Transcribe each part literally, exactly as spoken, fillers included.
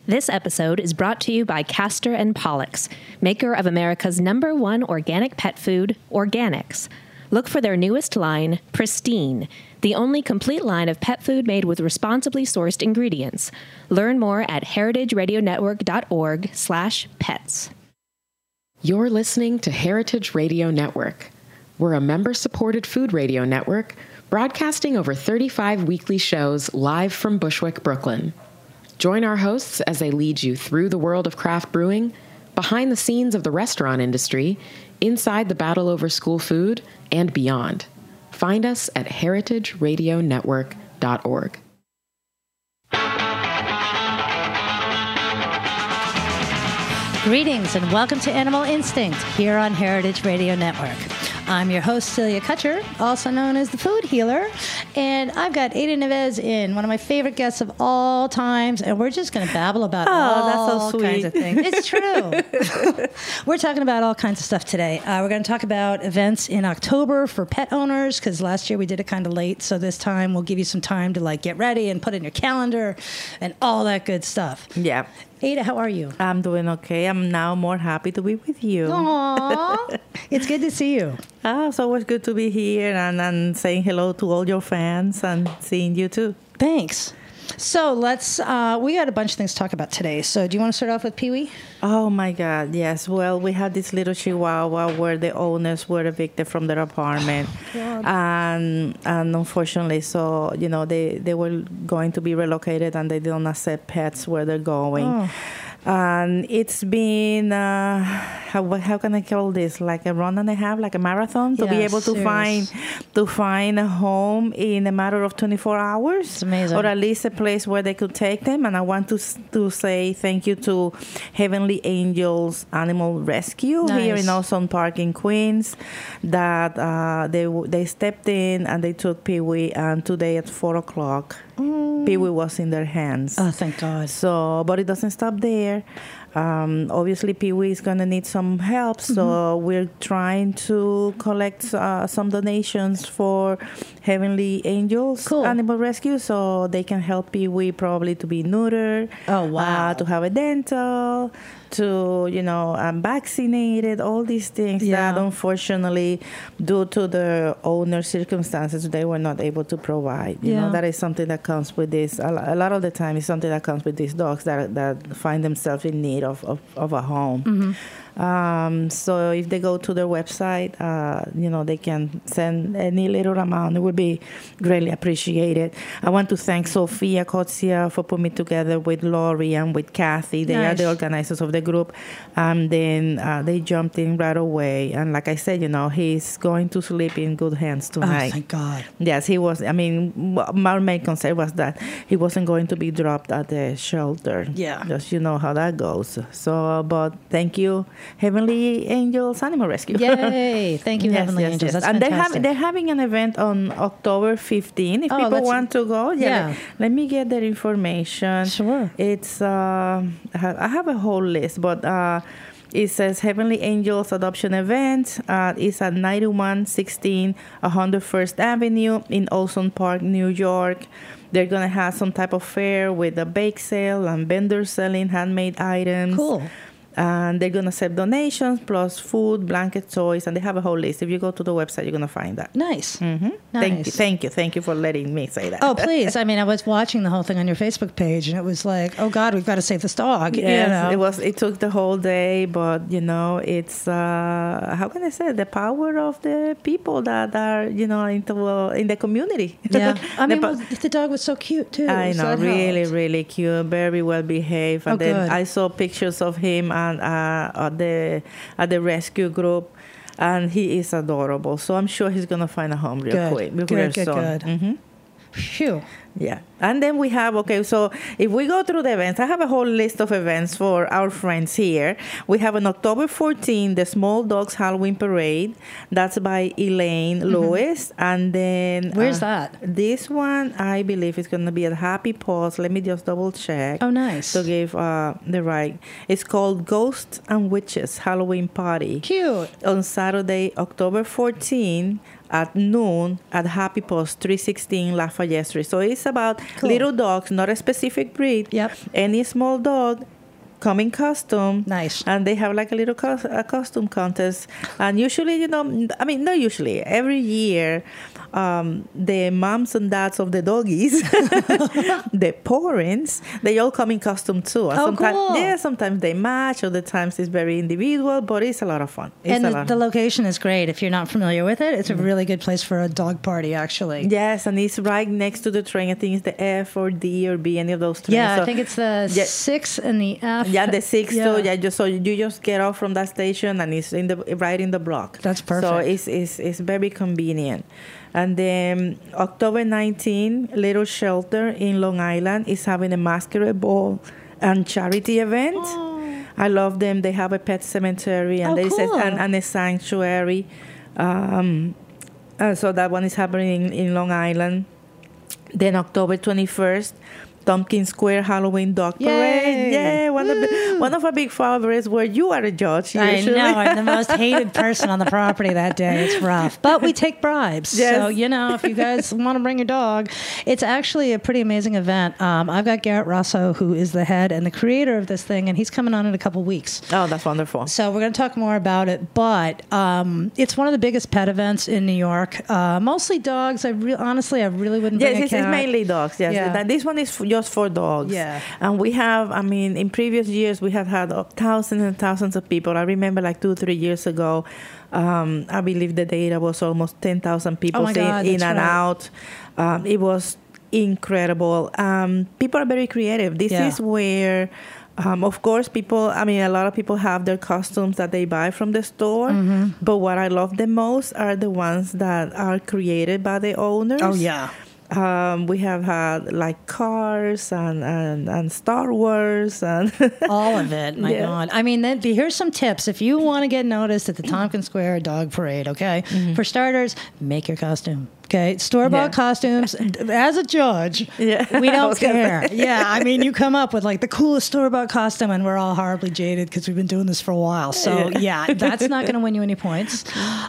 This episode is brought to you by Castor and Pollux, maker of America's number one organic pet food, Organics. Look for their newest line, Pristine, the only complete line of pet food made with responsibly sourced ingredients. Learn more at heritageradionetwork.org slash pets. You're listening to Heritage Radio Network. We're a member-supported food radio network broadcasting over thirty-five weekly shows live from Bushwick, Brooklyn. Join our hosts as they lead you through the world of craft brewing, behind the scenes of the restaurant industry, inside the battle over school food, and beyond. Find us at heritage radio network dot org. Greetings and welcome to Animal Instinct here on Heritage Radio Network. I'm your host, Celia Kutcher, also known as the Food Healer, and I've got Ada Neves in, one of my favorite guests of all times, and we're just going to babble about oh, all that's so sweet. kinds of things. It's true. We're talking about all kinds of stuff today. Uh, we're going to talk about events in October for pet owners, because last year we did it kind of late, so this time we'll give you some time to like get ready and put in your calendar and all that good stuff. Yeah. Ada, how are you? I'm doing okay. I'm now more happy to be with you. Aww. It's good to see you. Ah, it's always good to be here and, and saying hello to all your fans and seeing you too. Thanks. So let's, uh, we got a bunch of things to talk about today. So do you want to start off with Pee-wee? Oh my God, yes. Well, we had this little chihuahua where the owners were evicted from their apartment. God. And and unfortunately, so, you know, they, they were going to be relocated and they don't accept pets where they're going. Oh. And it's been, uh, how how can I call this? Like a run and a half, like a marathon, to Yeah, be able to serious. find to find a home in a matter of twenty-four hours. It's amazing. Or at least a place where they could take them. And I want to to say thank you to Heavenly Angels Animal Rescue Nice. here in Ozone Park in Queens, that uh, they they stepped in and they took Pee-wee, and today at four o'clock, Mm. Pee-wee was in their hands. Oh, thank God. So, but it doesn't stop there. Um, obviously, Pee-wee is going to need some help, so mm-hmm. we're trying to collect uh, some donations for Heavenly Angels Cool. Animal Rescue, so they can help Pee-wee probably to be neutered, Oh, wow. uh, to have a dental, to, you know, um, vaccinated, all these things Yeah. that unfortunately, due to the owner circumstances, they were not able to provide. You Yeah. know, that is something that comes with this. A lo- a lot of the time, it's something that comes with these dogs that that find themselves in need of, of, of a home. Mm-hmm. Um, so if they go to their website, uh, you know, they can send any little amount. It would be greatly appreciated. I want to thank Sophia Kotsia for putting me together with Lori and with Kathy. They Nice. are the organizers of the group. And then uh, they jumped in right away. And like I said, you know, he's going to sleep in good hands Oh, tonight. thank God. Yes, he was. I mean, w- our main concern was that he wasn't going to be dropped at the shelter. Yeah. Just you know how that goes. So, but thank you, Heavenly Angels Animal Rescue. Yay. Thank you, Yes, Heavenly yes, Angels. yes. That's and they're, fantastic. having they're having an event on October fifteenth. If Oh, people let's- want to go, yeah. yeah. Let, let me get their information. Sure. It's, uh, I have I have a whole list, but uh, it says Heavenly Angels Adoption Event. Uh, it's at ninety-one sixteen one hundred first Avenue in Ozone Park, New York. They're going to have some type of fair with a bake sale and vendors selling handmade items. Cool. And they're going to accept donations plus food, blanket, toys, and they have a whole list. If you go to the website, you're going to find that. Nice. Mm-hmm. Nice. Thank you, thank you, thank you for letting me say that. Oh, please. I mean, I was watching the whole thing on your Facebook page, and it was like, oh, God, we've got to save this dog. Yes, you know? it was. It took the whole day, but you know, it's uh, how can I say the power of the people that are you know into uh, in the community. Yeah. I The mean, po- well, the dog was so cute, too. I so know, it really, helped. really cute, very well behaved. And Oh, then good. I saw pictures of him and uh, at the at the rescue group, and he is adorable. So I'm sure he's gonna find a home real Good. quick, real Good, good, soon. good. Mhm. Phew. Yeah. And then we have, okay, so if we go through the events, I have a whole list of events for our friends here. We have on October fourteenth, the Small Dogs Halloween Parade. That's by Elaine Lewis. And then... Where's uh, that? This one, I believe, is going to be at Happy Paws. Let me just double check. Oh, nice. To give uh, the right. It's called Ghosts and Witches Halloween Party. Cute. On Saturday, October fourteenth, at noon at Happy Post, three sixteen Lafayette Street. So it's about Cool. little dogs, not a specific breed. Yep. Any small dog, come in costume. Nice. And they have like a little cos- a costume contest. And usually, you know, I mean, not usually, every year, um, the moms and dads of the doggies, the parents, they all come in costume too. And Oh, sometimes, cool. yeah, sometimes they match, other times it's very individual, but it's a lot of fun. It's And a the, lot the of location is great. If you're not familiar with it, it's a really good place for a dog party, actually. Yes, and it's right next to the train. I think it's the F or D or B, any of those trains. Yeah, So- I think it's the Yeah. six and the F. Yeah, the six. Yeah. So yeah, just so you just get off from that station and it's in the right in the block. That's So perfect. it's it's, it's very convenient. And then October nineteenth, Little Shelter in Long Island is having a masquerade ball and charity event. I love them. They have a pet cemetery and Oh, there is cool. a, and, and a sanctuary. Um, uh, so that one is happening in, in Long Island. Then October twenty-first, Tompkins Square Halloween Dog Parade. Yay. Yeah, one of the, Woo. one of our big favorites where you are a judge. I Usually. know. I'm the most hated person on the property that day. It's rough. But we take bribes. Yes. So, you know, if you guys want to bring your dog, it's actually a pretty amazing event. Um, I've got Garrett Rosso, who is the head and the creator of this thing, and he's coming on in a couple weeks. Oh, that's wonderful. So we're going to talk more about it, but um, it's one of the biggest pet events in New York. Uh, mostly dogs. I re- honestly, I really wouldn't Yes, bring a it's, it's cat. mainly dogs. Yes, Yeah. That- this one is f- just for dogs. Yeah. And we have, I mean, in previous years we have had uh, thousands and thousands of people. I remember like two, three years ago, um, I believe the data was almost ten thousand people Oh my in, God, in that's and right. out. Um, it was incredible. Um, people are very creative. This Yeah. is where. Um, of course, people, I mean, a lot of people have their costumes that they buy from the store. Mm-hmm. But what I love the most are the ones that are created by the owners. Oh, yeah. Um, we have had like Cars and, and, and Star Wars and All of it. My Yeah. God. I mean, then, here's some tips. If you want to get noticed at the Tompkins Square Dog Parade, okay? Mm-hmm. For starters, make your costume. Okay, store-bought Yeah. costumes. As a judge, Yeah. we I don't was gonna care. say. Yeah, I mean, you come up with like the coolest store-bought costume, and we're all horribly jaded because we've been doing this for a while. So yeah, that's not going to win you any points.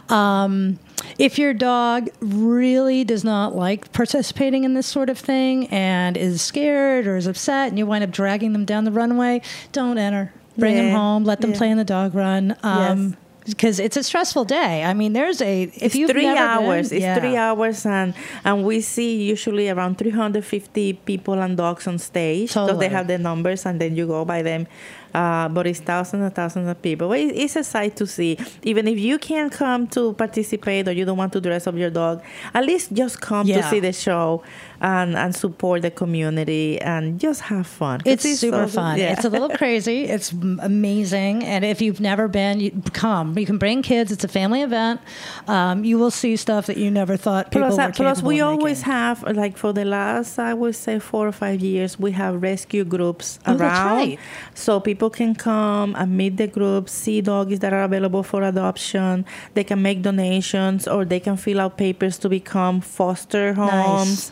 Um, if your dog really does not like participating in this sort of thing and is scared or is upset, and you wind up dragging them down the runway, don't enter. Bring them Yeah. home. Let them Yeah. play in the dog run. Um, Yes. Because it's a stressful day. I mean, there's a if it's you've three never hours. been- it's yeah. three hours, and and we see usually around three hundred fifty people and dogs on stage because Totally. they have the numbers, and then you go by them. Uh, but it's thousands and thousands of people. But it- it's a sight to see. Even if you can't come to participate or you don't want to dress up your dog, at least just come Yeah. to see the show and, and support the community and just have fun. 'Cause It's super so- fun. yeah. It's a little crazy. It's m- amazing. And if you've never been, you come. You can bring kids. It's a family event. Um, you will see stuff that you never thought people Plus, were uh, capable plus we of always making. have, like for the last, I would say, four or five years, we have rescue groups Oh, around. that's right. So people can come and meet the groups, see doggies that are available for adoption. They can make donations or they can fill out papers to become foster homes.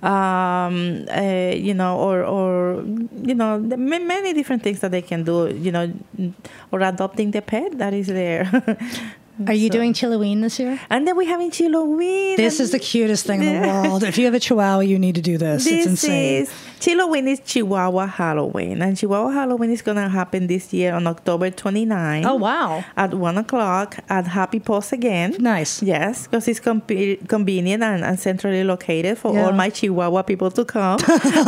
Um, uh, you know, or, or, you know, the ma- many different things that they can do, you know, or adopting the pet that is there. Are you So- doing Chilloween this year? And then we have in Chilloween. This is the cutest thing in the world. If you have a Chihuahua, you need to do this. This it's insane. is Chilloween is Chihuahua Halloween, and Chihuahua Halloween is gonna happen this year on October twenty-ninth. Oh, wow. At one o'clock at Happy Post again. Nice. Yes, because it's com- convenient and, and centrally located for Yeah. all my Chihuahua people to come.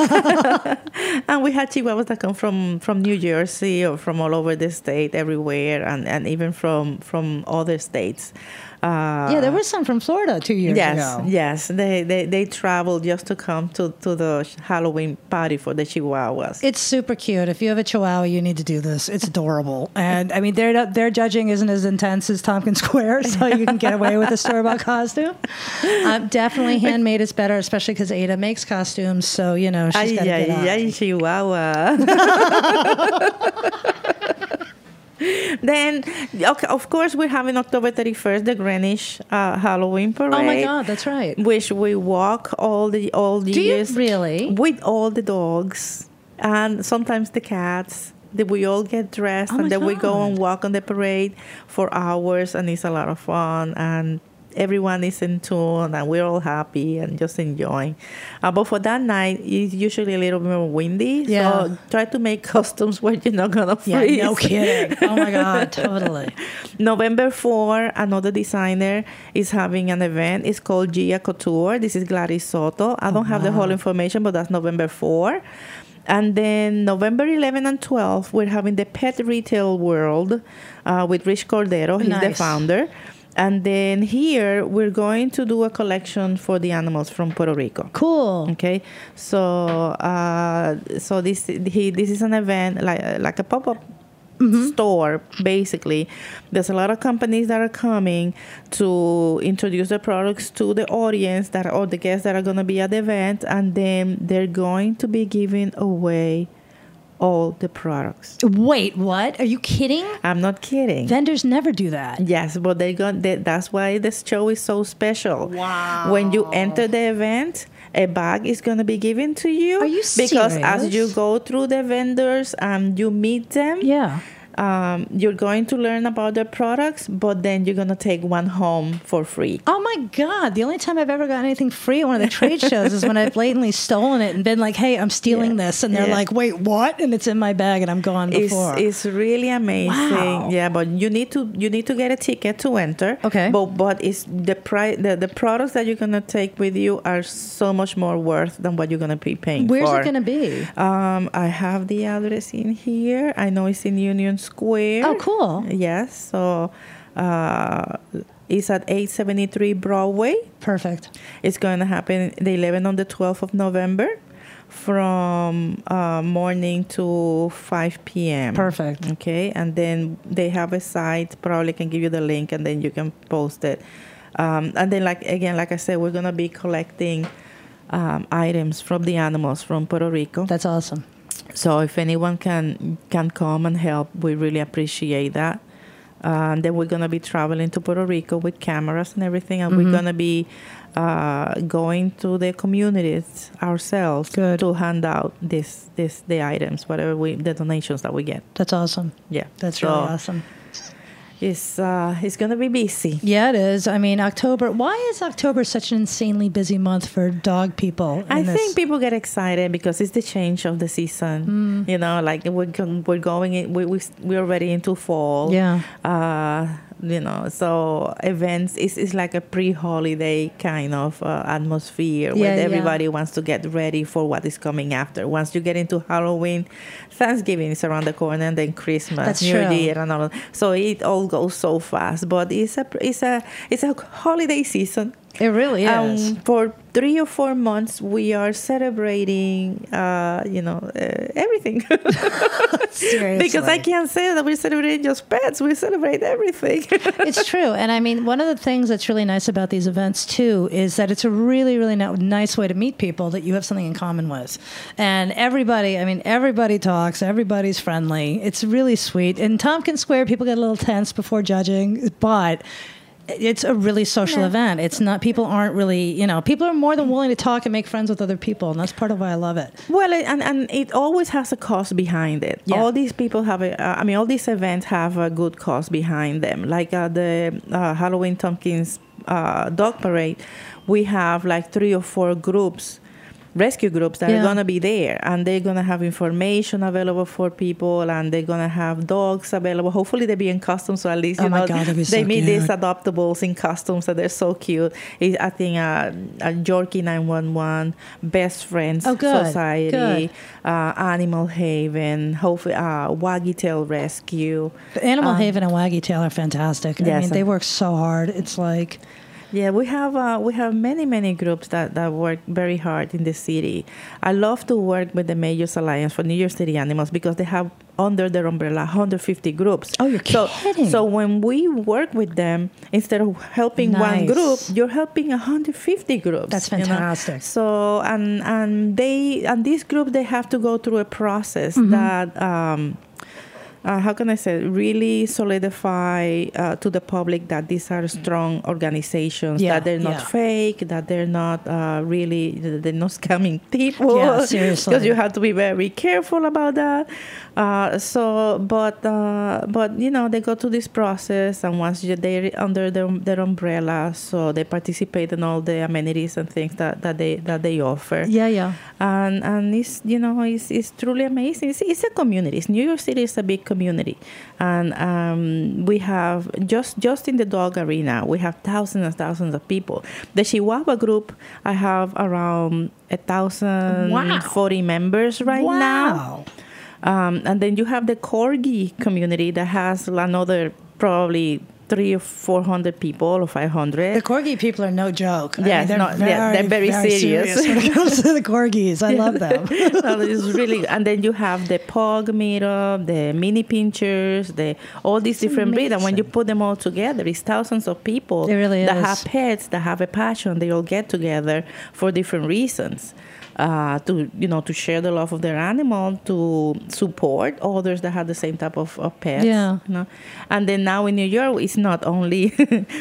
And we had Chihuahuas that come from, from New Jersey or from all over the state, everywhere, and, and even from from other states. Uh, Yeah, there was some from Florida two years yes, ago. yes. They, they they traveled just to come to, to the Halloween party for the Chihuahuas. It's super cute. If you have a Chihuahua, you need to do this. It's adorable. And I mean, their their judging isn't as intense as Tompkins Square, so you can get away with a store bought costume. Um, definitely handmade is better, especially because Ada makes costumes. So you know she's Ay, got a ay, good eye. ay, Chihuahua. Then, okay, of course, we're having October thirty-first, the Greenwich uh, Halloween parade. Oh my God, that's right. Which we walk all the all the Do you years really? with all the dogs and sometimes the cats. That we all get dressed Oh my and then we go God. and walk on the parade for hours, and it's a lot of fun. And everyone is in tune and we're all happy and just enjoying. Uh, but for that night, it's usually a little bit more windy. Yeah. So try to make costumes where you're not going to Yeah, freeze. no kidding. Oh my God, totally. November fourth, another designer is having an event. It's called Gia Couture. This is Gladys Soto. I don't have the whole information, but that's November fourth. And then November eleventh and twelfth, we're having the Pet Retail World uh, with Rich Cordero. He's the Nice. founder. And then here, we're going to do a collection for the animals from Puerto Rico. Cool. Okay, so uh, so this he this is an event like like a pop up store basically. There's a lot of companies that are coming to introduce their products to the audience that or the guests that are going to be at the event, and then they're going to be giving away all the products. Wait, what? Are you kidding? I'm not kidding. Vendors never do that. Yes, but they got they, that's why this show is so special. Wow. When you enter the event, a bag is going to be given to you. Are you Because as serious? you go through the vendors and you meet them, Yeah. um, you're going to learn about their products, but then you're going to take one home for free. Oh my God. The only time I've ever gotten anything free at one of the trade shows is when I've blatantly stolen it and been like, hey, I'm stealing Yeah. this. And they're Yeah. like, wait, what? And it's in my bag and I'm gone It's, before. it's really amazing. Wow. Yeah, but you need to you need to get a ticket to enter. Okay. But but it's the price the, the products that you're gonna take with you are so much more worth than what you're gonna be paying Where's for. it going to be? Um, I have the address in here. I know it's in Union Square. Oh, cool. Yes. So uh, it's at eight seventy-three Broadway. Perfect. It's going to happen the eleventh on the twelfth of November from uh, morning to five p.m. Perfect. Okay. And then they have a site. Probably can give you the link and then you can post it. Um, and then, like again, like I said, we're going to be collecting um, items from the animals from Puerto Rico. That's awesome. So if anyone can can come and help, we really appreciate that. Uh, and then we're gonna be traveling to Puerto Rico with cameras and everything, and Mm-hmm. we're gonna be uh, going to the communities ourselves Good. to hand out this this the items, whatever we the donations that we get. That's awesome. Yeah, That's So really awesome. It's uh, it's gonna be busy. Yeah, it is. I mean, October. Why is October such an insanely busy month for dog people? in I this? think people get excited because it's the change of the season. Mm. You know, like we're go- we're going in, we we we're already into fall. Yeah. Uh, you know, so events is is like a pre-holiday kind of uh, atmosphere Yeah, where yeah. everybody wants to get ready for what is coming after. Once you get into Halloween, Thanksgiving is around the corner, and then Christmas, That's New true. Year, and all. Of, so it all goes so fast. But it's a it's a it's a holiday season. It really is. Um, for three or four months, we are celebrating, uh, you know, uh, everything. Seriously. Because I can't say that we're celebrating just pets. We celebrate everything. It's true. And I mean, one of the things that's really nice about these events, too, is that it's a really, really no- nice way to meet people that you have something in common with. And everybody, I mean, everybody talks, everybody's friendly. It's really sweet. In Tompkins Square, people get a little tense before judging, but it's a really social Yeah. event. It's not, people aren't really, you know, people are more than willing to talk and make friends with other people. And that's part of why I love it. Well, it- and, and it always has a cost behind it. Yeah. All these people have, a, uh, I mean, all these events have a good cost behind them. Like uh, the uh, Halloween Tompkins uh, Dog Parade, we have like three or four groups, rescue groups that Yeah. are going to be there, and they're going to have information available for people, and they're going to have dogs available. Hopefully they be in costumes, so at least, you Oh my know, God, that'd be they so meet these cute. adoptables in costumes, and they're so cute. It, I think uh, uh, Yorkie nine one one, Best Friends Oh, good, Society, good. Uh, Animal Haven, hopefully, uh, Waggy Tail Rescue. Animal Um, Haven and Waggy Tail are fantastic. I Yes. mean, they work so hard. It's like, Yeah, we have uh, we have many many groups that, that work very hard in the city. I love to work with the Majors Alliance for New York City Animals because they have under their umbrella one hundred fifty groups. Oh, you're so, kidding. So when we work with them, instead of helping one Nice. group, you're helping one hundred fifty groups. That's you know? fantastic. So and and they and these groups they have to go through a process Mm-hmm. that. Um, uh, how can I say, really solidify uh, to the public that these are strong organizations, Yeah, that they're not yeah. fake, that they're not uh, really, they're not scamming people. Yeah, seriously. Because you have to be very careful about that. Uh, so, but, uh, but you know, they go through this process, and once you, they're under their, their umbrella, so they participate in all the amenities and things that, that they that they offer. Yeah, yeah. And and it's, you know, it's, it's truly amazing. It's, it's a community. It's New York City is a big community, and um, we have just just in the dog arena we have thousands and thousands of people. The Chihuahua group, I have around a thousand Wow. forty members right Wow. now. Um, and then you have the Corgi community that has another probably three or four hundred people or five hundred. The corgi people are no joke. I Yes, mean, no, yeah, they're very serious. when it comes to the corgis. I love them. No, it's really, and then you have the Pug meetup, the mini pinchers, the all these different breeds. And when you put them all together, it's thousands of people It really that is. have pets, that have a passion. They all get together for different reasons. Uh, to you know, to share the love of their animal, to support others that have the same type of, of pets. Yeah. You know? And then now in New York, it's not only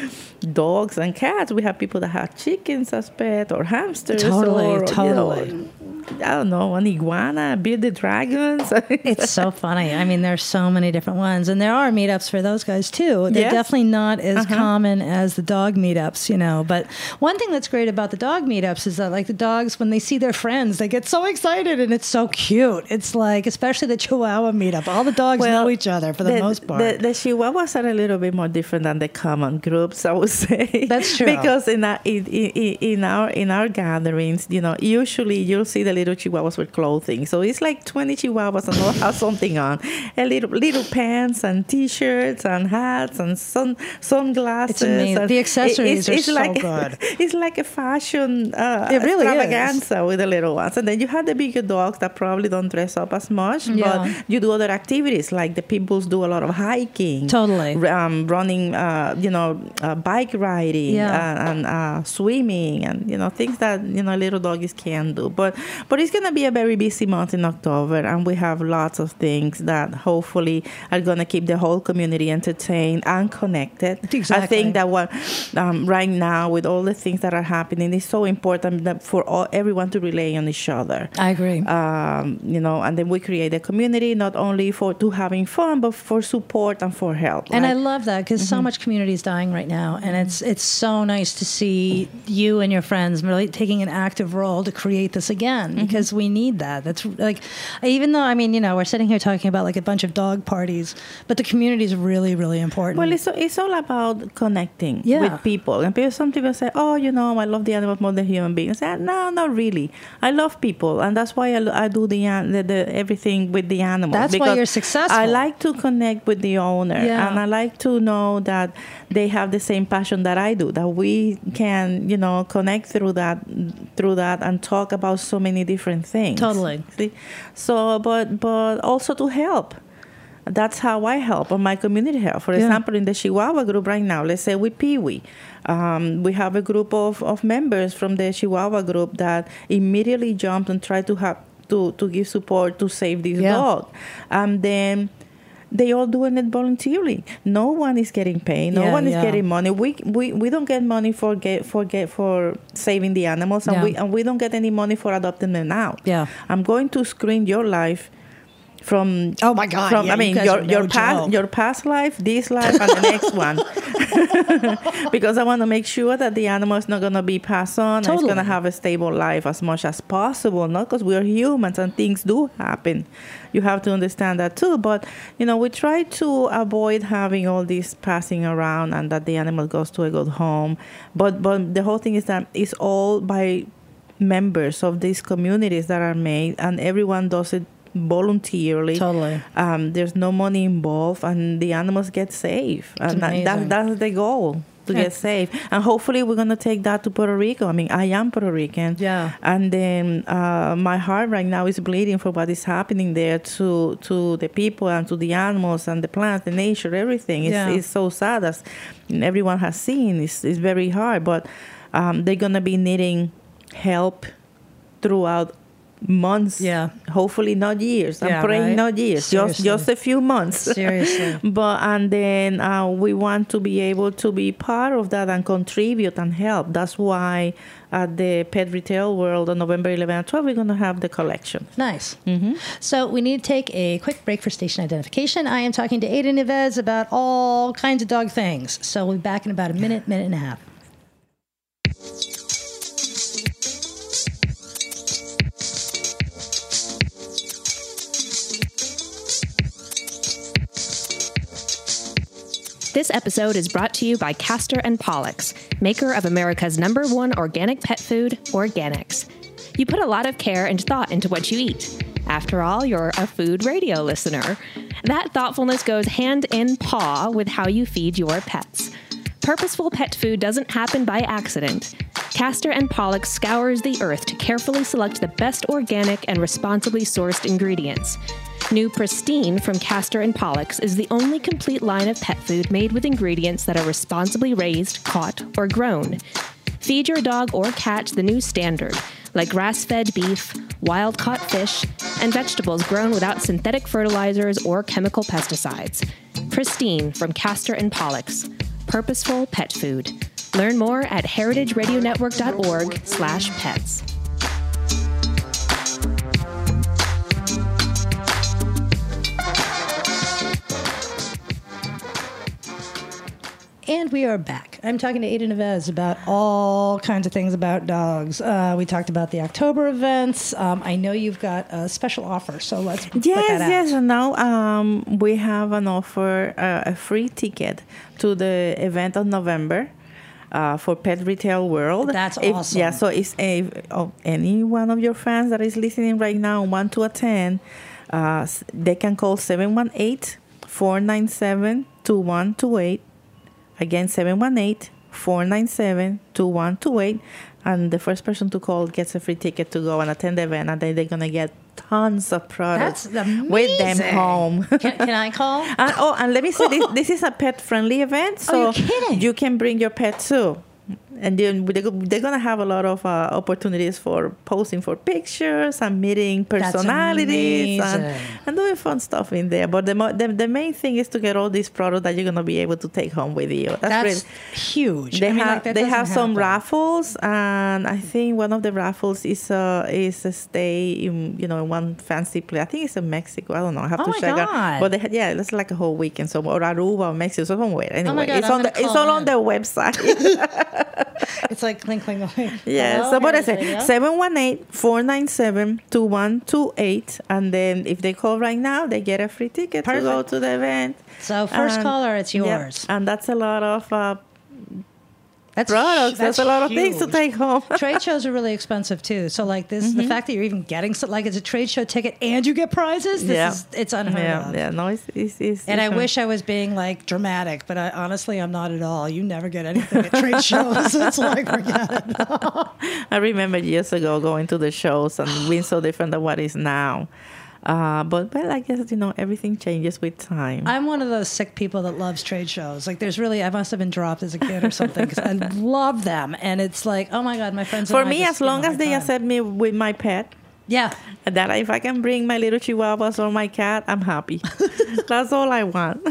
dogs and cats. We have people that have chickens as pets or hamsters. Totally, or, totally. You know, I don't know, an iguana, bearded dragons. It's so funny. I mean, there's so many different ones, and there are meetups for those guys too. They're Yes. definitely not as Uh-huh. common as the dog meetups, you know. But one thing that's great about the dog meetups is that, like, the dogs, when they see their friends, they get so excited, and it's so cute. It's like, especially the Chihuahua meetup, all the dogs know each other for the, most part. The, the Chihuahuas are a little bit more different than the common groups, I would say. That's true. Because in our, in, in, in our in our gatherings, you know, usually you'll see the little Chihuahuas with clothing. So it's like twenty Chihuahuas and all have something on. A little little pants and T-shirts and hats and sun sunglasses. It's amazing. And The accessories it- it's, are it's so like, good. It's like a fashion uh, It really is. extravaganza with the little ones. And then you have the bigger dogs that probably don't dress up as much, Yeah. but you do other activities, like the pit bulls do a lot of hiking, Totally. um, running, uh, you know, uh, bike riding, Yeah. uh, and uh, swimming, and you know, things that, you know, little doggies can do. But but it's gonna be a very busy month in October, and we have lots of things that hopefully are gonna keep the whole community entertained and connected. I Exactly. think that what um, right now with all the things that are happening, it's so important that for all, everyone to rely on each other. I agree. Um, you know, and then we create a community not only for to having fun, but for support and for help. And I right? love that because so much community is dying right now, and it's it's so nice to see you and your friends really taking an active role to create this again, because we need that. That's like, even though, I mean, you know, we're sitting here talking about like a bunch of dog parties, but the community is really, really important. Well, it's it's all about connecting Yeah. with people. And people, some people say, "Oh, you know, I love the animals more than human beings." I say, no, not really. I love people, and that's why I, I do the, an- the, the everything with the animals. That's why because you're successful. I like to connect with the owner, Yeah. and I like to know that they have the same passion that I do. That we can, you know, connect through that, through that, and talk about so many different things. Totally. See? So, but but also to help. That's how I help, or my community help. For Yeah. example, in the Chihuahua group right now, let's say with Pee-wee, um, we have a group of, of members from the Chihuahua group that immediately jumped and tried to have to, to give support to save this Yeah. dog. And then they all doing it voluntarily. No one is getting paid. No Yeah, one is yeah. getting money. We, we we don't get money for get for get for saving the animals, and Yeah. we and we don't get any money for adopting them out. Yeah. I'm going to screen your life from Oh my God, from yeah, I you mean guys your are no your past joke. your past life, this life, and the next one, because I want to make sure that the animal is not going to be passed on. And it's Totally. going to have a stable life as much as possible. Not because we are humans and things do happen. You have to understand that too. But you know, we try to avoid having all this passing around, and that the animal goes to a good home. But but the whole thing is that it's all by members of these communities that are made, and everyone does it voluntarily. Totally. Um, there's no money involved, and the animals get safe. It's and that, amazing. that, that's the goal, to Yeah. get safe. And hopefully we're going to take that to Puerto Rico. I mean, I am Puerto Rican. Yeah. And then uh, my heart right now is bleeding for what is happening there to to the people and to the animals and the plants, the nature, everything. It's, Yeah. it's so sad, as everyone has seen. It's, it's very hard, but um, they're going to be needing help throughout months. Yeah. Hopefully not years. I'm Yeah, praying right? not years. Seriously. Just just a few months. Seriously. But and then uh, we want to be able to be part of that and contribute and help. That's why at the Pet Retail World on November eleventh and twelfth, we're going to have the collection. Nice. Mm-hmm. So we need to take a quick break for station identification. I am talking to Ada Neves about all kinds of dog things. So we'll be back in about a minute, minute and a half. This episode is brought to you by Castor and Pollux, maker of America's number one organic pet food, Organics. You put a lot of care and thought into what you eat. After all, you're a food radio listener. That thoughtfulness goes hand in paw with how you feed your pets. Purposeful pet food doesn't happen by accident. Castor and Pollux scours the earth to carefully select the best organic and responsibly sourced ingredients. New Pristine from Castor and Pollux is the only complete line of pet food made with ingredients that are responsibly raised, caught, or grown. Feed your dog or cat the new standard, like grass-fed beef, wild-caught fish, and vegetables grown without synthetic fertilizers or chemical pesticides. Pristine from Castor and Pollux. Purposeful pet food. Learn more at heritageradionetwork.org slash pets. And we are back. I'm talking to Ada Neves about all kinds of things about dogs. Uh, we talked about the October events. Um, I know you've got a special offer, so let's put Yes, that out. yes. And now um, we have an offer, uh, a free ticket to the event of November. Uh, for Pet Retail World. That's if, awesome. Yeah, so if uh, oh, any one of your fans that is listening right now and want to attend, uh, they can call seven one eight, four nine seven, two one two eight. Again, seven one eight, four nine seven, two one two eight. And the first person to call gets a free ticket to go and attend the event. And then they're going to get tons of products That's amazing. with them home. Can, can I call? And, oh, and let me say, this, this is a pet-friendly event, so Oh, you're kidding. you can bring your pet too. And then they're going to have a lot of uh, opportunities for posing for pictures and meeting personalities and, amazing. and doing fun stuff in there. But the, mo- the the main thing is to get all these products that you're going to be able to take home with you. That's, That's really, huge. they I mean, have like, that they doesn't have some happen. raffles, and I think one of the raffles is a is a stay in you know in one fancy place. I think it's in Mexico. I don't know. I have Oh to my check God. out. But they had, yeah, it's like a whole weekend somewhere, or Aruba, or Mexico, somewhere. Anyway, Oh my God, it's I'm on the gonna it's call all on in. their website. It's like clink, clink, clink. Yeah. Hello, So what I Heritage Radio? say, seven one eight, four nine seven, two one two eight, and then if they call right now, they get a free ticket to go Perfect. to the event. So first And- caller, it's Yep, yours. and that's a lot of uh, That's products. That's, a lot of things to huge. take home. Trade shows are really expensive too. So like this, Mm-hmm. the fact that you're even getting so, like it's a trade show ticket and you get prizes. This Yeah. is it's unheard Yeah, of. yeah, no, it's, it's, it's And I it's, wish I was being like dramatic, but I, honestly, I'm not at all. You never get anything at trade shows. It's like forget it. I remember years ago going to the shows and being so different than what is now. Uh, but well, I guess you know everything changes with time. I'm one of those sick people that loves trade shows. Like, there's really, I must have been dropped as a kid or something because I love them. And it's like, oh my God, my friends. For and I me, just as give long them a as they hard time. accept me with my pet, Yeah. that if I can bring my little chihuahuas or my cat, I'm happy. That's all I want.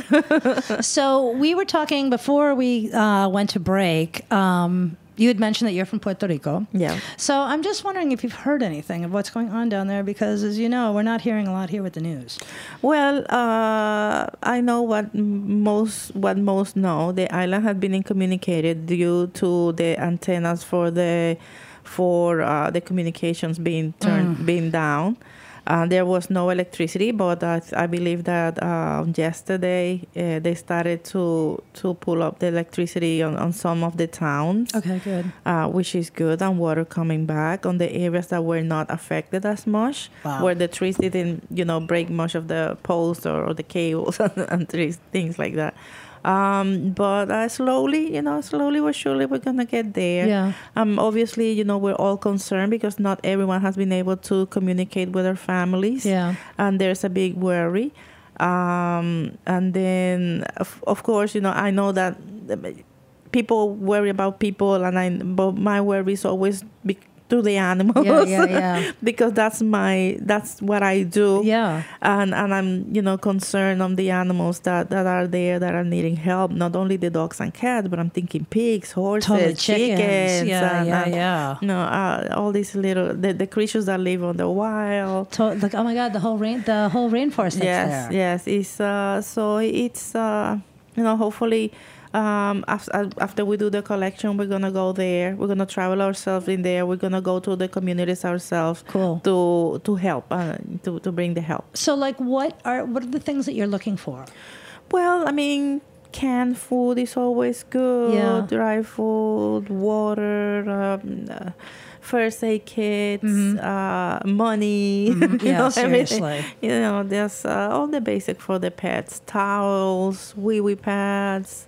So we were talking before we uh, went to break. Um, you had mentioned that you're from Puerto Rico. Yeah. So I'm just wondering if you've heard anything of what's going on down there, because as you know, we're not hearing a lot here with the news. Well, uh, I know what most what most know. The island had been incommunicated due to the antennas for the for uh, the communications being turned Mm. being down. Uh, there was no electricity, but uh, I believe that uh, yesterday uh, they started to to pull up the electricity on, on some of the towns. Okay, good. Uh, which is good, and water coming back on the areas that were not affected as much, Wow. where the trees didn't, you know, break much of the posts or, or the cables and, and trees, things like that. Um, but uh, slowly, you know, slowly but surely we're gonna get there. Yeah. Um, obviously, you know, we're all concerned because not everyone has been able to communicate with their families. Yeah. And there's a big worry. Um, and then, of, of course, you know, I know that the- people worry about people, and I, but my worry is always be, to the animals. Yeah, yeah, yeah. Because that's my that's what I do. Yeah. And and I'm, you know, concerned on the animals that, that are there that are needing help. Not only the dogs and cats, but I'm thinking pigs, horses, Totally, chickens, chickens. Yeah, and, yeah, and, yeah. You know, uh, all these little the, the creatures that live on the wild. To- like, oh my God, the whole rain, the whole rainforest that's Yes, there. yes. It's uh, so it's uh, you know, hopefully. Um, after, after we do the collection, we're gonna go there. We're gonna travel ourselves in there. We're gonna go to the communities ourselves. Cool. To to help, uh, to to bring the help. So, like, what are what are the things that you're looking for? Well, I mean, canned food is always good. Yeah. Dry food, water, um, uh, first aid kits, Mhm. uh, money. Mhm. you Yeah, know, everything. seriously. You know, there's uh, all the basic for the pets: towels, wee wee pads.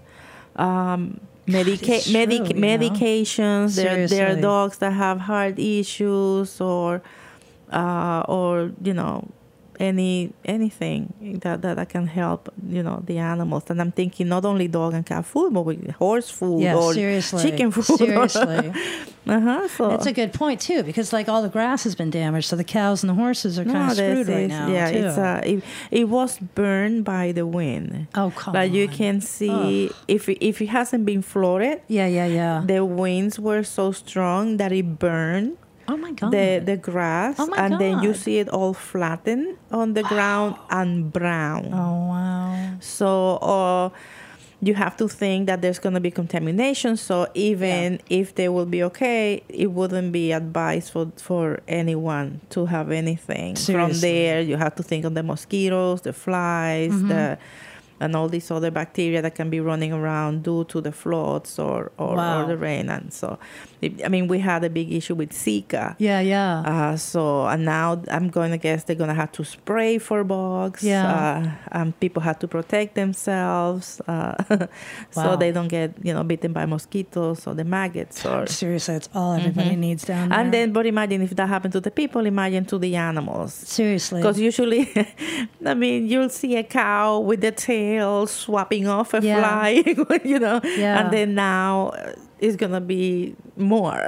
Um, medica- it's medic- true, you know? medications. There, there are Seriously. dogs that have heart issues, or, uh, or you know, any anything that that can help, you know, the animals. And I'm thinking not only dog and cat food, but with horse food Yeah, or seriously. chicken food. Seriously. uh-huh. So That's a good point too, because like all the grass has been damaged, so the cows and the horses are kind no, of screwed this right is- now. Yeah, too. it's uh, it, it was burned by the wind. Oh, come Like you on. can see, if it, if it hasn't been flooded, Yeah, yeah, yeah. the winds were so strong that it burned Oh my God. the the grass, Oh my and then you God. see it all flattened on the ground and brown. oh wow. So, uh, you have to think that there's going to be contamination. So even if they will be okay, it wouldn't be advised for, for anyone to have anything. From Seriously. there, you have to think of the mosquitoes, the flies, Mm-hmm. the and all these other bacteria that can be running around due to the floods or, or, Wow. or the rain. And so, it, I mean, we had a big issue with Zika. Yeah, yeah. Uh, so and now I'm going to guess they're going to have to spray for bugs. Yeah. Uh, and people have to protect themselves uh, so Wow. they don't get, you know, bitten by mosquitoes or the maggots. Or Seriously, it's all everybody needs down there. and then, but imagine if that happened to the people. Imagine to the animals. seriously, Because usually, I mean, you'll see a cow with the tail swapping off a Yeah. fly, you know, Yeah. and then now uh, it's gonna be more.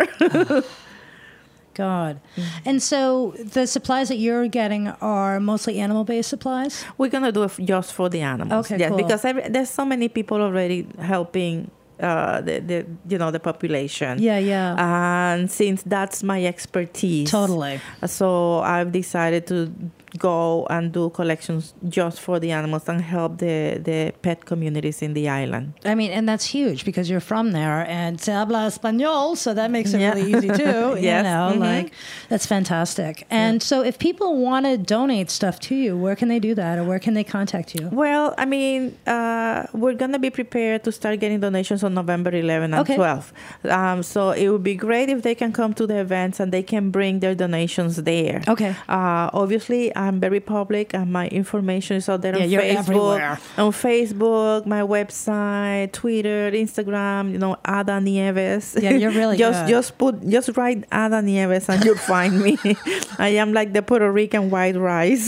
God. Mm-hmm. And so the supplies that you're getting are mostly animal-based supplies? We're gonna do it f- just for the animals. Okay, yeah, cool. because every, there's so many people already helping uh, the, the you know the population. Yeah, yeah. And since that's my expertise, Totally. So I've decided to go and do collections just for the animals and help the, the pet communities in the island. I mean, and that's huge because you're from there and se habla español, so that makes it Yeah. really easy too. Yes. You know, Mhm. like that's fantastic. And so if people want to donate stuff to you, where can they do that or where can they contact you? Well, I mean, uh, we're going to be prepared to start getting donations on November eleventh and Okay. twelfth. Um, so it would be great if they can come to the events and they can bring their donations there. Okay. Uh, obviously, I'm very public and my information is out there Yeah, on you're Facebook. everywhere. On Facebook, my website, Twitter, Instagram, you know, Ada Nieves. Yeah, you're really just good. just put just write Ada Nieves and you'll find me. I am like the Puerto Rican white rice.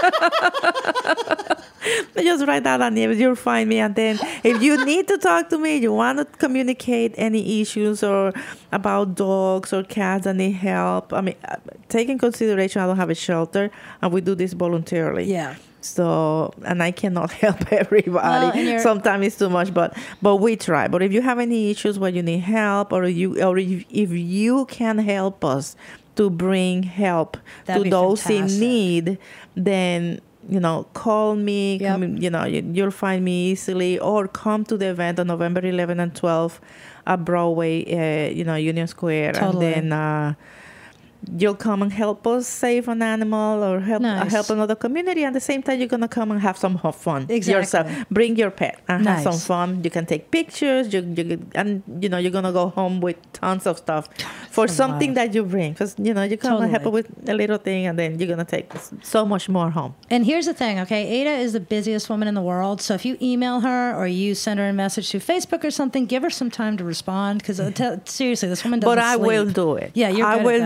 Just write Ada Nieves, you'll find me. And then if you need to talk to me, you want to communicate any issues or about dogs or cats that need help. I mean, uh, take in consideration I don't have a shelter and we do this voluntarily. Yeah. So, and I cannot help everybody. Well, and you're- Sometimes it's too much, but but we try. But if you have any issues where you need help, or you or if, if you can help us to bring help That'd to be those fantastic. in need, then you know, call me. Yep. Come, you know, you, you'll find me easily, or come to the event on November eleventh and twelfth at Broadway, uh, you know, Union Square, Totally. and then. Uh, You'll come and help us save an animal or help uh, Nice. help another community. At the same time, you're gonna come and have some ho- fun Exactly. yourself. Bring your pet and have some Nice. fun. You can take pictures. You, you and you know you're gonna go home with tons of stuff for So something wild. that you bring. Because you know you come and help Totally. with a little thing, and then you're gonna take s- so much more home. And here's the thing, okay? Ada is the busiest woman in the world. So if you email her or you send her a message through Facebook or something, give her some time to respond. Because seriously, this woman doesn't But I sleep. will do it. Yeah, you're I good at will that. do it.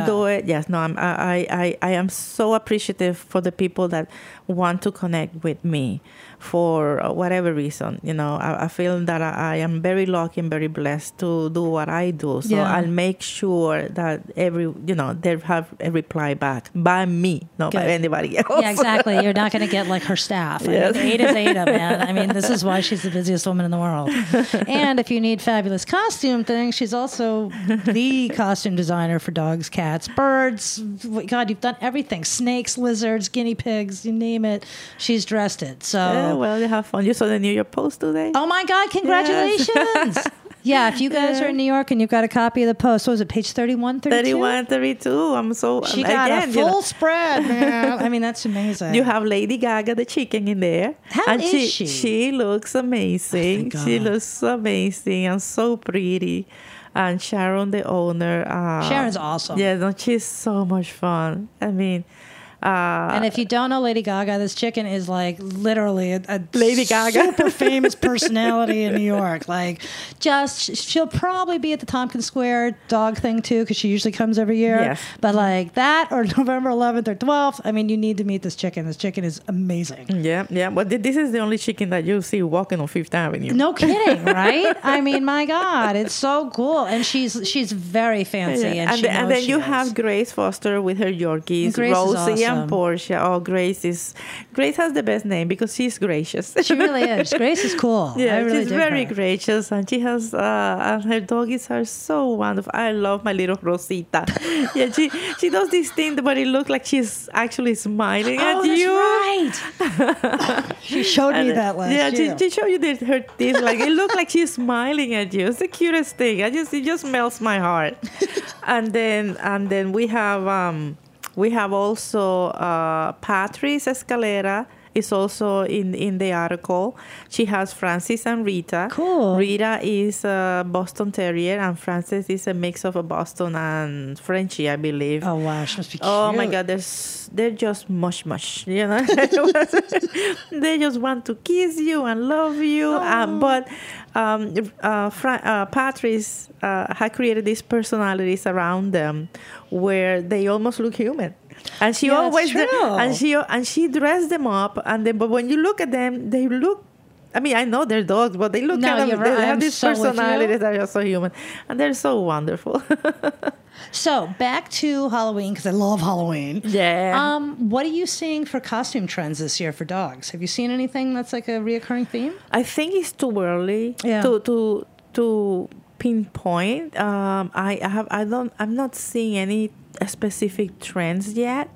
yes, no, I'm, I, I, I am so appreciative for the people that want to connect with me for whatever reason. You know, I, I feel that I, I am very lucky and very blessed to do what I do. So Yeah. I'll make sure that every, you know, they have a reply back by me, not Good. by anybody else. Yeah, exactly. You're not going to get like her staff. I Yes. mean, Ada is Ada, man. I mean, this is why she's the busiest woman in the world. And if you need fabulous costume things, she's also the costume designer for dogs, cats, birds. God, you've done everything. Snakes, lizards, guinea pigs, you name it. She's dressed it. So, Yeah, well, you have fun. You saw the New York Post today? oh my God, congratulations. Yeah, if you guys are in New York and you've got a copy of the Post, what was it, page thirty-one, thirty-two? thirty-one, thirty-two. I'm so, She got again, a you know, full spread, man. I mean, that's amazing. you have Lady Gaga, the chicken, in there. How and is she, she? She looks amazing. Oh, thank she God. looks amazing and so pretty. And Sharon, the owner. Uh, Sharon's awesome. Yeah, no, she's so much fun. I mean, uh, And if you don't know Lady Gaga, this chicken is like literally a, a Lady Gaga. super famous personality in New York. Like, just she'll probably be at the Tompkins Square dog thing too, because she usually comes every year. Yes. But like that or November eleventh or twelfth, I mean, you need to meet this chicken. This chicken is amazing. yeah, yeah. But th- this is the only chicken that you see walking on Fifth Avenue. No kidding, right? I mean, my God, it's so cool, and she's she's very fancy, Yeah. and, And, she then, and knows then she you is. have Grace Foster with her Yorkies, Grace is Rosie awesome. and Portia. Oh, Grace is Grace has the best name because she's gracious. She really is. Grace is cool. Yeah, I really she's dig very her. gracious, and she has uh, and her doggies are so wonderful. I love my little Rosita. Yeah, she she does this thing, but it looks like she's actually smiling Oh, at that's you. right. She showed me And, that last yeah, year. she, she showed you that her teeth. Like it looked like she's smiling at you. It's the cutest thing. I just it just melts my heart. and then and then we have um we have also uh, Patrice Escalera is also in, in the article. She has Francis and Rita. Cool. Rita is a Boston Terrier and Francis is a mix of a Boston and Frenchie, I believe. Oh wow, she must be cute. Oh my God, they're s- they're just mush mush, you know. They just want to kiss you and love you. Um, but um, uh, Fra- uh, Patrice uh, had created these personalities around them where they almost look human. And she Yeah, it's always true. and she and she dressed them up, and then but when you look at them, they look. I mean, I know they're dogs, but they look No, kind of. you're They right. have I'm these so with you. personalities that are just so human, and they're so wonderful. So back to Halloween because I love Halloween. Yeah. Um, what are you seeing for costume trends this year for dogs? Have you seen anything that's like a reoccurring theme? I think it's too early Yeah. to to to pinpoint. Um, I, I have I don't I'm not seeing any specific trends yet.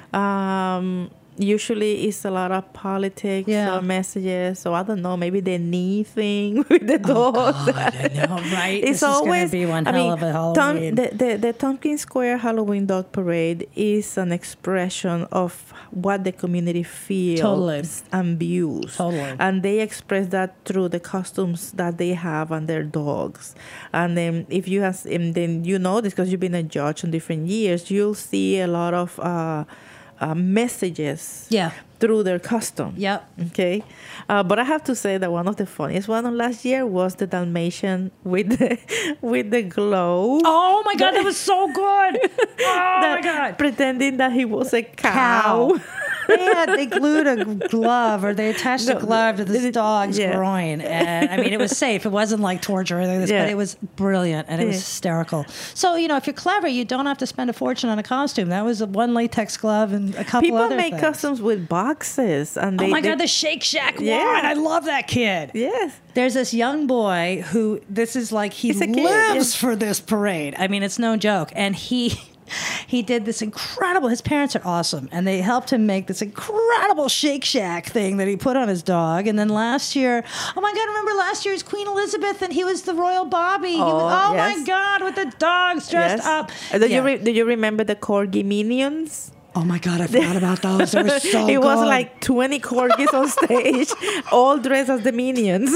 Um, usually it's a lot of politics Yeah. or messages. So I don't know. Maybe the knee thing with the dogs. God, I know, right? It's This is gonna always be one I hell mean, of a Tom- Halloween. the, the the Tompkins Square Halloween Dog Parade is an expression of what the community feels Totally. and views. Totally. And they express that through the costumes that they have on their dogs. And then if you have, and then you know this because you've been a judge in different years, you'll see a lot of uh, uh, messages Yeah. through their costume. Yep. Okay. Uh, but I have to say that one of the funniest one of last year was the Dalmatian with the, with the glove. Oh my God, that was so good. Oh that- my God. Pretending that he was a cow. Cow. They had they glued a glove or they attached No, a glove to this it- dog's yeah. groin, and I mean it was safe. It wasn't like torture or anything, like this, Yeah. but it was brilliant and it was Yeah. hysterical. So you know, if you're clever, you don't have to spend a fortune on a costume. That was a one latex glove and a couple People other make things. costumes with boxes. and Oh they, my they- God, the Shake Shack Yeah. one! I love that kid. Yes. There's this young boy who this is like he He's a kid, lives yeah. for this parade. I mean, it's no joke. And he he did this incredible. His parents are awesome, and they helped him make this incredible Shake Shack thing that he put on his dog. And then last year, oh my God, remember last year's Queen Elizabeth, and he was the royal Bobby. He was, Oh, oh my yes. God, with the dogs dressed Yes. up. Uh, Do, Yeah. you re- do you remember the corgi minions? Oh my God, I forgot about those. They were so It good. was like twenty corgis on stage, all dressed as the Minions.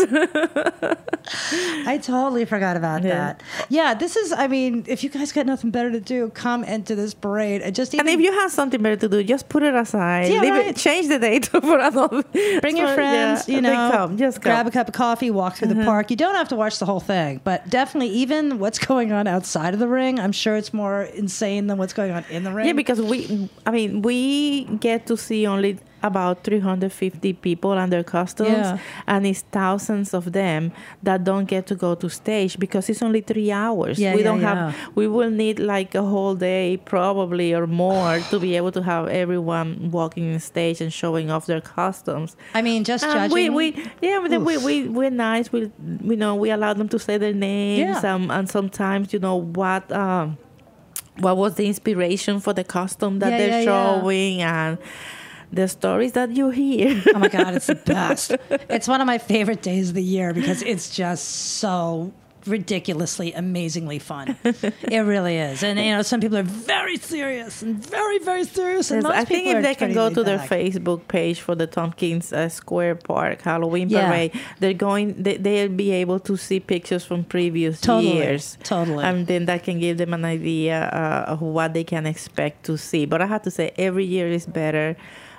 I totally forgot about Yeah. that. Yeah, this is, I mean, if you guys got nothing better to do, come into this parade. And just even, And if you have something better to do, just put it aside. Yeah, Leave right. it, change the date for another. bring your for- friends, yeah, you they know, come, just come. grab a cup of coffee, walk through the park. You don't have to watch the whole thing, but definitely even what's going on outside of the ring, I'm sure it's more insane than what's going on in the ring. Yeah, because we, I mean, we get to see only about three hundred fifty people under customs, Yeah. and it's thousands of them that don't get to go to stage because it's only three hours. Yeah, we yeah, don't yeah. have. We will need like a whole day, probably or more, to be able to have everyone walking in stage and showing off their customs. I mean, just Um, judging. we, we yeah but then we, we we're nice. We you know we allow them to say their names. Yeah. Um, and sometimes you know what um what was the inspiration for the costume that Yeah, they're yeah, yeah. showing and the stories that you hear. Oh my God, it's the best. It's one of my favorite days of the year because it's just so ridiculously, amazingly fun. It really is. And, you know, some people are very serious and very, very serious. And Yes, most I think people if are they can pretty go laid to their back. Facebook page for the Tompkins uh, Square Park Halloween Yeah. Parade, they're going. They, they'll be able to see pictures from previous Totally, years. totally. And then that can give them an idea uh, of what they can expect to see. But I have to say, every year is better.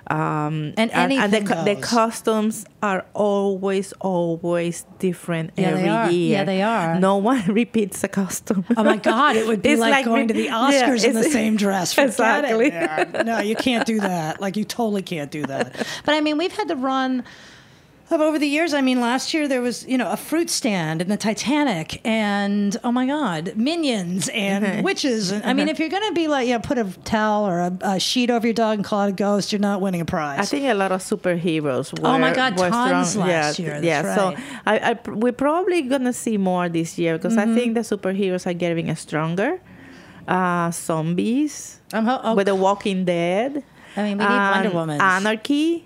Um, And and, the, anything co- the goes. costumes are always, always different Yeah, they every are. year. Yeah, they are. No one repeats a costume. Oh my God, it would be It's like, like going we- to the yeah, Oscars in the it's- same dress. Forget Exactly. it, man. No, you can't do that. Like, you totally can't do that. But I mean, we've had to run of over the years. I mean, last year there was, you know, a fruit stand in the Titanic and, oh my God, minions and witches. And I mean, if you're going to be like, you know, put a towel or a, a sheet over your dog and call it a ghost, you're not winning a prize. I think a lot of superheroes were. Oh my God, were tons strong. last yeah, year, that's Yeah, right. so I, I, we're probably gonna see more this year because Mm-hmm. I think the superheroes are getting stronger. Uh, zombies I'm ho- oh, with The Walking Dead. I mean, we need Wonder and Woman. Anarchy.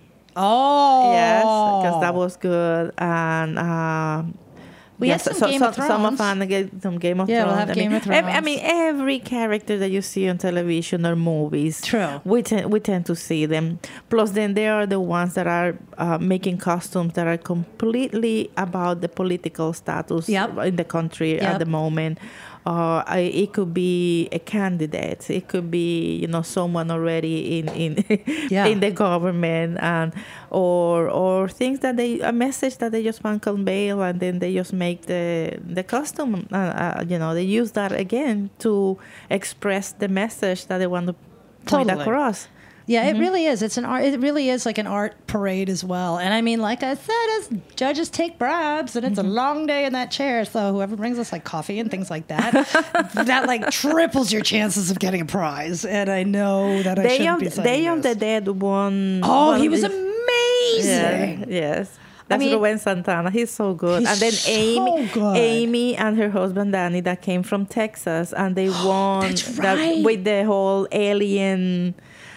Oh. Yes, because that was good. And uh, We yes, had some Game of some of Thrones. fun, get some Game of Yeah, we'll Thrones. have I Game mean, of ev- I Thrones. mean, every character that you see on television or movies, True. we tend we tend to see them. Plus, then there are the ones that are uh, making costumes that are completely about the political status Yep. in the country Yep. at the moment. Uh, I, it could be a candidate. It could be, you know, someone already in in Yeah. in the government, and or or things that they a message that they just want to convey, and then they just make the the costume. Uh, uh, you know, they use that again to express the message that they want to point Totally. across. Yeah, it really is. It's an art. It really is like an art parade as well. And I mean, like I said, as judges take bribes, and it's a long day in that chair. So whoever brings us like coffee and things like that, that like triples your chances of getting a prize. And I know that I Day shouldn't of be saying Day of this. the Dead won. Oh, one he of was the- amazing. Yeah, yes. That's mean- Ruben Santana. He's so good. He's and then so Amy, good. Amy and her husband Danny that came from Texas, and they won That's that right. with the whole alien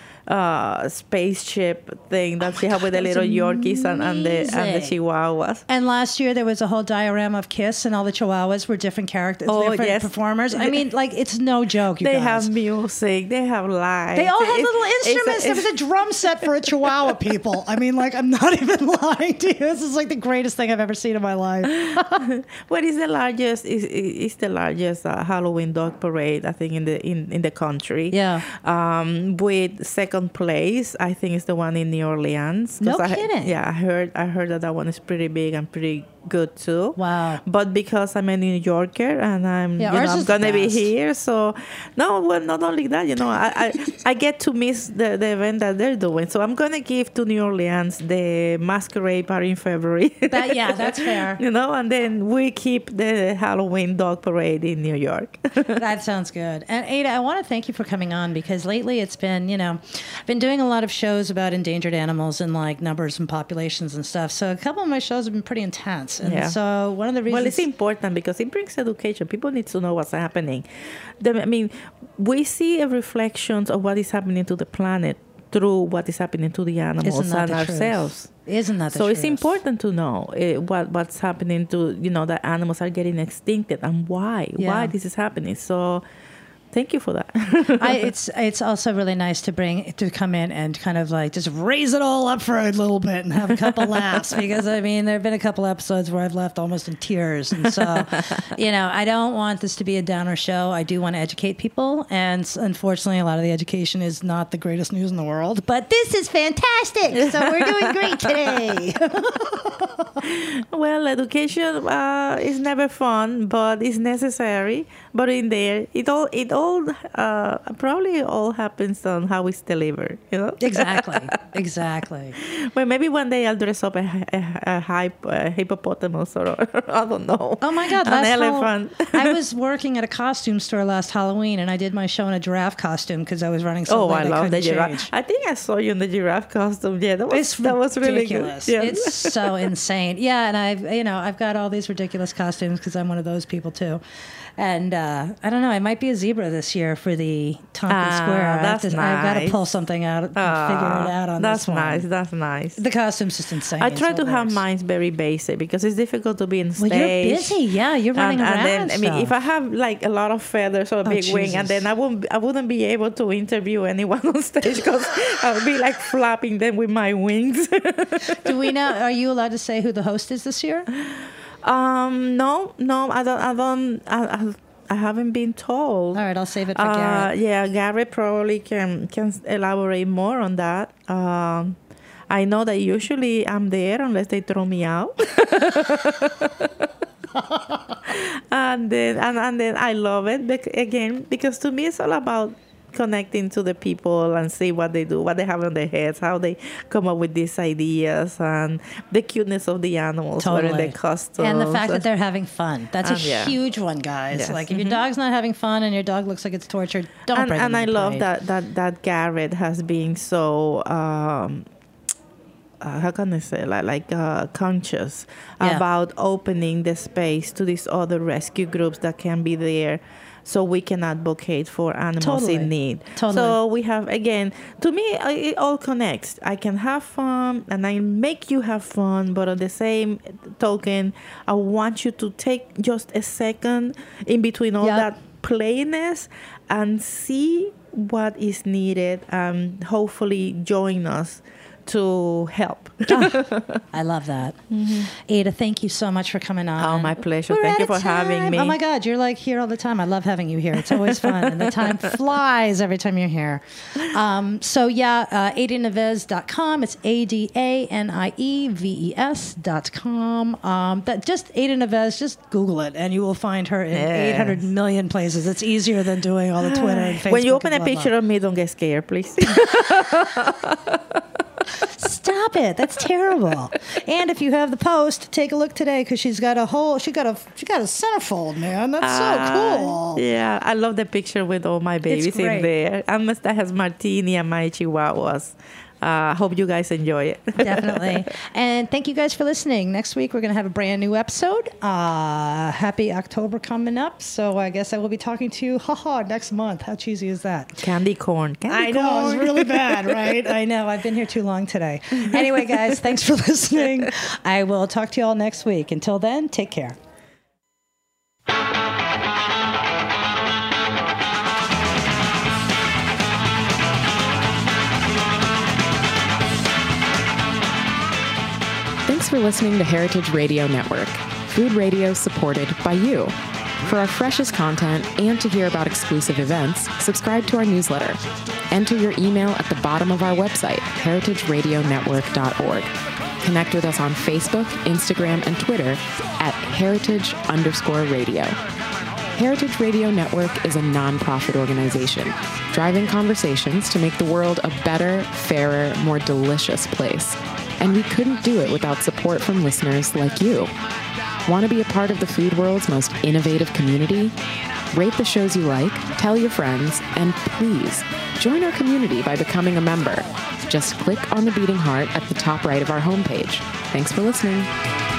uh, spaceship thing that she had with the Oh that was little Yorkies and, and the and the amazing. Chihuahuas. And last year there was a whole diorama of Kiss, and all the Chihuahuas were different characters, Oh, different yes. performers. I mean, like it's no joke. You They guys. have music. They have lights. They all had It's- little it's a- instruments. There it's- was a drum set for a Chihuahua, people. I mean, like, I'm not even lying to you. This is like the greatest thing I've ever seen in my life. What is the largest? Is is the largest uh, Halloween dog parade? I think in the in, in the country. Yeah. Um, with second place, I think it's the one in New Orleans. 'Cause No I, kidding. Yeah, I heard I heard that that one is pretty big and pretty good too. Wow. But because I'm a New Yorker and I'm Yeah, you know ours I'm is the gonna be best. here, so no. Well, not only that, you know, I I, I get to miss the, the event that they're doing. So I'm gonna give to New Orleans the masquerade party in February. That, yeah, that's fair. You know, and then we keep the Halloween dog parade in New York. That sounds good. And Ada, I want to thank you for coming on because lately it's been, you know, I've been doing a lot of shows about endangered animals and like numbers and populations and stuff. So a couple of my shows have been pretty intense. And Yeah. so one of the reasons. Well, it's important because it brings education. People need to know what's happening. The, I mean, we see a reflection of what is happening to the planet through what is happening to the animals Isn't that and the truth? ourselves. Isn't that the So it's truth? important to know uh, what what's happening to, you know, that animals are getting extincted and why Yeah. why this is happening. So thank you for that. I, it's it's also really nice to bring to come in and kind of like just raise it all up for a little bit and have a couple laughs, because I mean there have been a couple episodes where I've left almost in tears, and so you know I don't want this to be a downer show. I do want to educate people, and unfortunately a lot of the education is not the greatest news in the world, but this is fantastic, so we're doing great today. Well, education uh, is never fun, but it's necessary. But in there, it all it all uh, probably all happens on how it's delivered. You know, exactly, exactly. Well, maybe one day I'll dress up a, a, a, hype, a hippopotamus or I don't know. Oh my God, an last elephant. Hall- I was working at a costume store last Halloween, and I did my show in a giraffe costume because I was running so oh, late I love I the giraffe. change. I think I saw you in the giraffe costume. Yeah, that was It's that was really ridiculous. good. Yeah. It's so insane. Yeah, and I've you know I've got all these ridiculous costumes because I'm one of those people too. And uh, I don't know, I might be a zebra this year for the Tompkins Ah, Square. I that's have to, I've got to nice. pull something out and Ah, figure it out on that's this one. nice. That's nice. The costume's just insane. I try so to it have works. mine very basic because it's difficult to be in Well, stage. you're busy. Yeah, you're running and, around. and then, I mean, stuff. if I have like a lot of feathers or a Oh, big wing, and Jesus. then I wouldn't, I wouldn't be able to interview anyone on stage because I would be like flapping them with my wings. Do we know? Are you allowed to say who the host is this year? um, no, no, I don't, I don't, I, I, I haven't been told. All right, I'll save it for Uh, Garrett. yeah, Garrett probably can can elaborate more on that. Um, I know that usually I'm there unless they throw me out. and then and, and then I love it bec- again because to me it's all about connecting to the people and see what they do, what they have on their heads, how they come up with these ideas, and the cuteness of the animals wearing Totally. their costumes. And the fact that they're having fun. That's a Um, yeah. huge one, guys. Yes. Like, if your dog's not having fun and your dog looks like it's tortured, don't and, bring and them I to the love parade. that that that Garrett has been so um, uh, how can I say like like uh, conscious Yeah. about opening the space to these other rescue groups that can be there. So we can advocate for animals Totally. in need. Totally. So we have, again, to me, uh, it all connects. I can have fun and I make you have fun, but on the same token, I want you to take just a second in between all Yep. that playiness and see what is needed and hopefully join us to help. I love that. Ada, thank you so much for coming on. Oh, my pleasure. We're Thank out you of for having time. me. Oh, my God. You're like here all the time. I love having you here. It's always fun. And the time flies every time you're here. Um, so, yeah, uh, ada nieves dot com. It's A D A N I E V E S dot com. Um, that, just Ada Nieves, just Google it, and you will find her in Yes. eight hundred million places. It's easier than doing all the Twitter and Facebook. When you open a and blah, picture blah. of me, don't get scared, please. Stop it! That's terrible. And if you have the post, take a look today because she's got a whole. She got a. She got a centerfold, man. That's so Ah, cool. Yeah, I love the picture with all my babies great. in there. And that has Martini and my chihuahuas. I uh, hope you guys enjoy it. Definitely. And thank you guys for listening. Next week, we're going to have a brand new episode. Uh, happy October coming up. So I guess I will be talking to you, haha, next month. How cheesy is that? Candy corn. Candy I know. corn. It's really bad, right? I know. I've been here too long today. Anyway, guys, thanks for listening. I will talk to you all next week. Until then, take care. Thanks for listening to Heritage Radio Network, food radio supported by you. For our freshest content and to hear about exclusive events, subscribe to our newsletter. Enter your email at the bottom of our website, heritage radio network dot org. Connect with us on Facebook, Instagram, and Twitter at heritage underscore radio. Heritage Radio Network is a nonprofit organization, driving conversations to make the world a better, fairer, more delicious place. And we couldn't do it without support from listeners like you. Want to be a part of the food world's most innovative community? Rate the shows you like, tell your friends, and please join our community by becoming a member. Just click on the beating heart at the top right of our homepage. Thanks for listening.